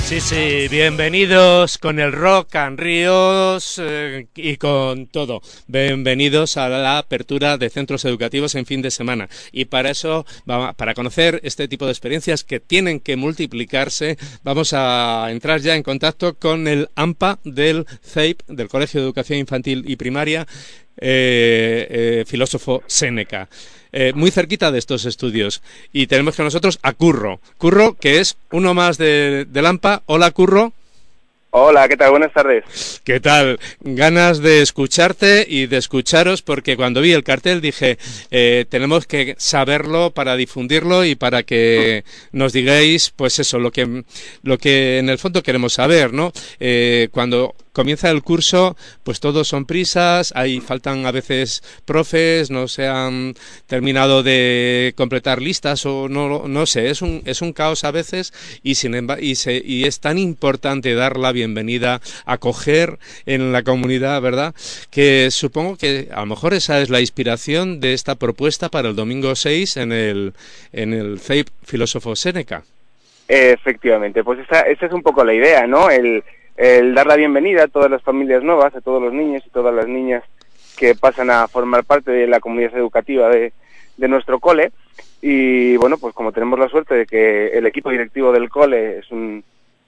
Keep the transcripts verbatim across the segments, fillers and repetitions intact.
Sí, sí, bienvenidos con el Rock and Ríos eh, y con todo. Bienvenidos a la apertura de centros educativos en fin de semana. Y para eso, para conocer este tipo de experiencias que tienen que multiplicarse, vamos a entrar ya en contacto con el AMPA del C E I P, del Colegio de Educación Infantil y Primaria, eh, eh, filósofo Séneca. Eh, muy cerquita de estos estudios, y tenemos con nosotros a Curro. Curro, que es uno más de, del AMPA. Hola, Curro. Hola, ¿qué tal? Buenas tardes. ¿Qué tal? Ganas de escucharte y de escucharos, porque cuando vi el cartel dije, eh, tenemos que saberlo para difundirlo y para que nos digáis, pues eso, lo que, lo que en el fondo queremos saber, ¿no? Eh, cuando comienza el curso, pues todos son prisas, ahí faltan a veces profes, no se han terminado de completar listas o no, no sé, es un, es un caos a veces, y sin embargo, y, se, y es tan importante dar la bienvenida, acoger en la comunidad, ¿verdad? Que supongo que a lo mejor esa es la inspiración de esta propuesta para el domingo seis en el, en el C E I P Filósofo Séneca. Efectivamente, pues esa, esa es un poco la idea, ¿no? El, el dar la bienvenida a todas las familias nuevas, a todos los niños y todas las niñas que pasan a formar parte de la comunidad educativa de, de nuestro cole. Y bueno, pues como tenemos la suerte de que el equipo directivo del cole es un,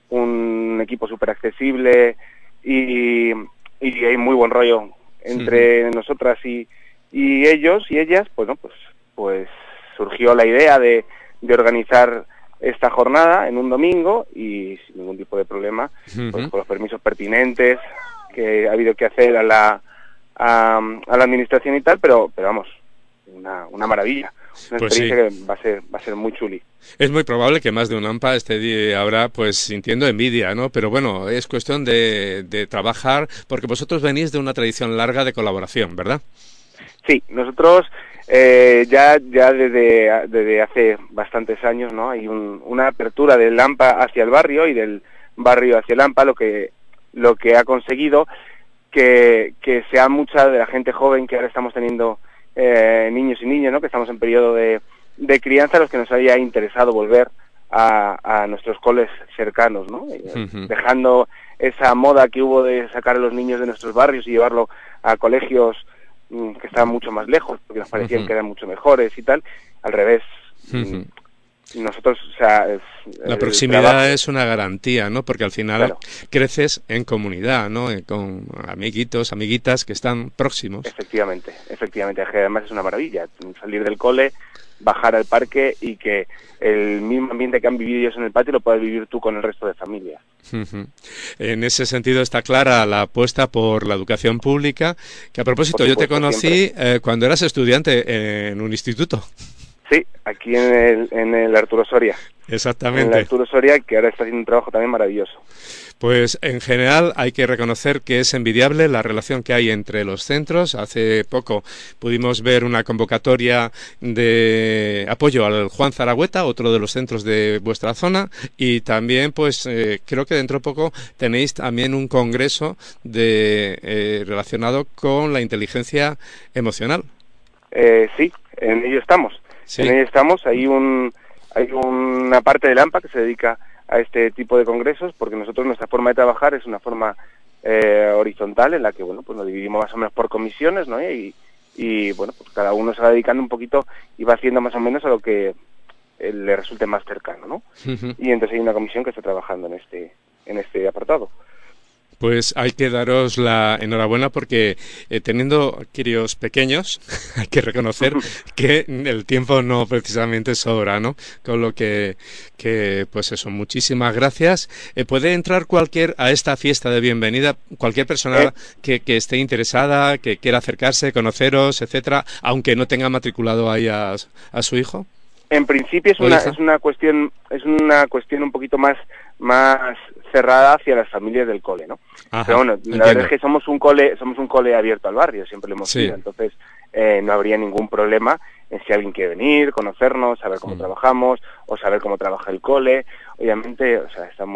un equipo súper accesible y, y hay muy buen rollo entre sí. nosotras y, y ellos y ellas, pues, ¿no? pues, pues surgió la idea de, de organizar esta jornada en un domingo y sin ningún tipo de problema, uh-huh. pues con los permisos pertinentes que ha habido que hacer a la a, a la administración y tal, pero pero vamos, una, una maravilla, una pues experiencia sí. que va a ser va a ser muy chuli. Es muy probable que más de un AMPA este día ahora pues sintiendo envidia, ¿no? Pero bueno, es cuestión de, de trabajar, porque vosotros venís de una tradición larga de colaboración, ¿verdad? Sí, nosotros Eh, ya ya desde, desde hace bastantes años, ¿no? Hay un, una apertura del AMPA hacia el barrio y del barrio hacia el AMPA, lo que lo que ha conseguido que, que sea mucha de la gente joven que ahora estamos teniendo, eh, niños y niñas, ¿no? Que estamos en periodo de, de crianza, los que nos haya interesado volver a, a nuestros coles cercanos, ¿no? Uh-huh. Dejando esa moda que hubo de sacar a los niños de nuestros barrios y llevarlo a colegios que estaban mucho más lejos, porque nos parecían uh-huh. que eran mucho mejores y tal, al revés. Uh-huh. Nosotros, o sea... Es, la proximidad trabajo. Es una garantía, ¿no? Porque al final claro. creces en comunidad, ¿no? Con amiguitos, amiguitas que están próximos. Efectivamente, efectivamente. Además es una maravilla salir del cole, bajar al parque y que el mismo ambiente que han vivido ellos en el patio lo puedas vivir tú con el resto de familia. Uh-huh. En ese sentido está clara la apuesta por la educación pública, que a propósito supuesto, yo te conocí eh, cuando eras estudiante en un instituto. Sí, aquí en el, en el Arturo Soria. Exactamente. En el Arturo Soria, que ahora está haciendo un trabajo también maravilloso. Pues en general hay que reconocer que es envidiable la relación que hay entre los centros. Hace poco pudimos ver una convocatoria de apoyo al Juan Zaragüeta, otro de los centros de vuestra zona, y también pues eh, creo que dentro de poco tenéis también un congreso de eh, relacionado con la inteligencia emocional. Eh, sí, en ello estamos. Sí. En ello estamos. Hay un hay una parte del AMPA que se dedica a este tipo de congresos, porque nosotros nuestra forma de trabajar es una forma eh, horizontal en la que bueno pues nos dividimos más o menos por comisiones, ¿no? Y, y bueno pues cada uno se va dedicando un poquito y va haciendo más o menos a lo que eh, le resulte más cercano, ¿no? Uh-huh. Y entonces hay una comisión que está trabajando en este en este apartado. Pues hay que daros la enhorabuena porque eh, teniendo críos pequeños hay que reconocer que el tiempo no precisamente sobra, ¿no? Con lo que, que pues eso, muchísimas gracias. Eh, puede entrar cualquier a esta fiesta de bienvenida, cualquier persona eh. que, que esté interesada, que quiera acercarse, conoceros, etcétera, aunque no tenga matriculado ahí a, a su hijo. En principio es una, es una cuestión es una cuestión un poquito más más cerrada hacia las familias del cole, ¿no? Ajá, pero bueno, la entiendo. verdad es que somos un cole somos un cole abierto al barrio, siempre lo hemos sido, sí. entonces eh, no habría ningún problema en si alguien quiere venir, conocernos, saber cómo sí. trabajamos o saber cómo trabaja el cole. Obviamente, o sea, estamos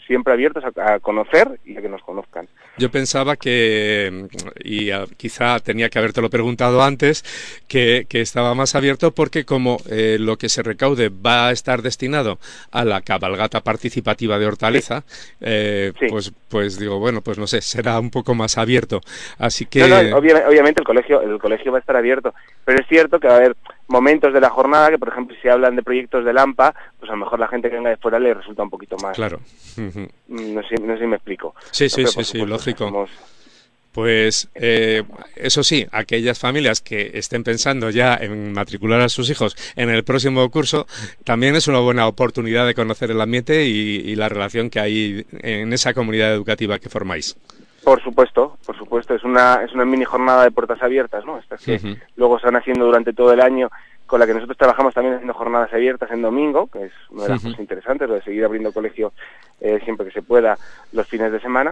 siempre abiertos a, a conocer y a que nos conozcan. Yo pensaba que, y uh, quizá tenía que habértelo preguntado antes, que, que estaba más abierto porque como eh, lo que se recaude va a estar destinado a la cabalgata participativa de Hortaleza, sí. Eh, sí. pues pues digo, bueno, pues no sé, será un poco más abierto. Así que... No, no, obvia, obviamente el colegio, el colegio va a estar abierto, pero es cierto que va a haber momentos de la jornada que, por ejemplo, si hablan de proyectos del AMPA, pues a lo mejor la gente que venga de fuera le resulta un poquito más... Claro. Uh-huh. No sé, no sé si me explico. Sí, sí, no, sí, sí, lógico. Somos... Pues eh, eso sí, aquellas familias que estén pensando ya en matricular a sus hijos en el próximo curso, también es una buena oportunidad de conocer el ambiente y, y la relación que hay en esa comunidad educativa que formáis. Por supuesto, por supuesto, es una es una mini jornada de puertas abiertas, ¿no? Estas que uh-huh. luego se van haciendo durante todo el año, con la que nosotros trabajamos también haciendo jornadas abiertas en domingo, que es una de las uh-huh. cosas interesantes, lo de seguir abriendo colegio eh, siempre que se pueda los fines de semana.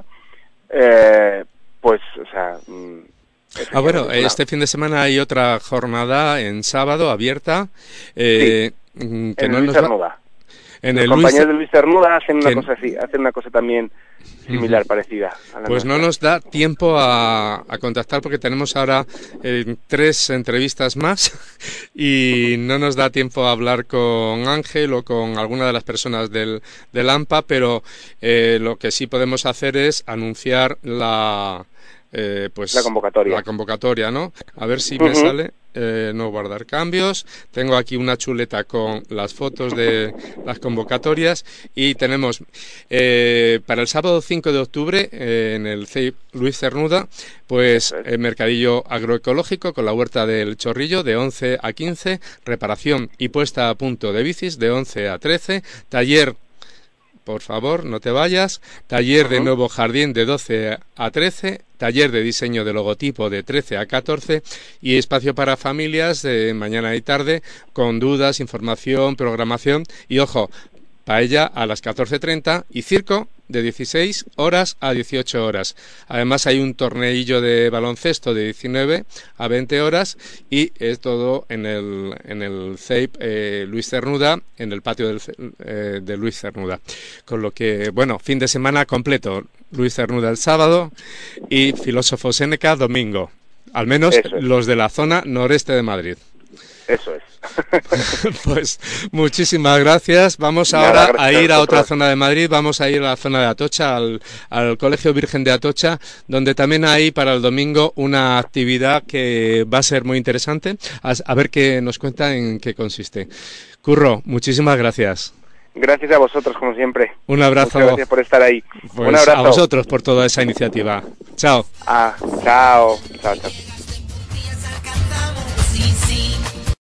Eh, pues, o sea... Mmm, ah, bueno, una... este fin de semana hay otra jornada en sábado abierta. Eh, sí, que en no Luis nos Cernuda. Va... En Los el compañeros Luis... de Luis Cernuda hacen una que... cosa así, hacen una cosa también similar, uh-huh. parecida. A la pues nuestra. No nos da tiempo a, a contactar porque tenemos ahora eh, tres entrevistas más y no nos da tiempo a hablar con Ángel o con alguna de las personas del, del AMPA, pero eh, lo que sí podemos hacer es anunciar la... Eh, pues la convocatoria. La convocatoria, ¿no? A ver si uh-huh. me sale. Eh, no guardar cambios. Tengo aquí una chuleta con las fotos de las convocatorias y tenemos eh, para el sábado cinco de octubre eh, en el C E I P Luis Cernuda, pues el mercadillo agroecológico con la huerta del Chorrillo de once a quince, reparación y puesta a punto de bicis de once a trece, taller, por favor, no te vayas, taller uh-huh. de nuevo jardín de doce a trece, taller de diseño de logotipo de trece a catorce y espacio para familias de mañana y tarde con dudas, información, programación y, ojo, paella a las catorce treinta y circo de dieciséis horas a dieciocho horas. Además hay un torneillo de baloncesto de diecinueve a veinte horas y es todo en el en el C E I P eh, Luis Cernuda, en el patio del, eh, de Luis Cernuda. Con lo que, bueno, fin de semana completo. Luis Cernuda el sábado y Filósofo Séneca domingo. Al menos los de la zona noreste de Madrid. Eso es. Pues muchísimas gracias. Vamos Nada, ahora gracias a ir a, a otra zona de Madrid. Vamos a ir a la zona de Atocha, al, al Colegio Virgen de Atocha, donde también hay para el domingo una actividad que va a ser muy interesante. A, a ver qué nos cuenta en qué consiste. Curro, muchísimas gracias. Gracias a vosotros, como siempre. Un abrazo. Muchas gracias por estar ahí. Pues Un abrazo. A vosotros por toda esa iniciativa. Chao. Ah, chao. Chao, chao.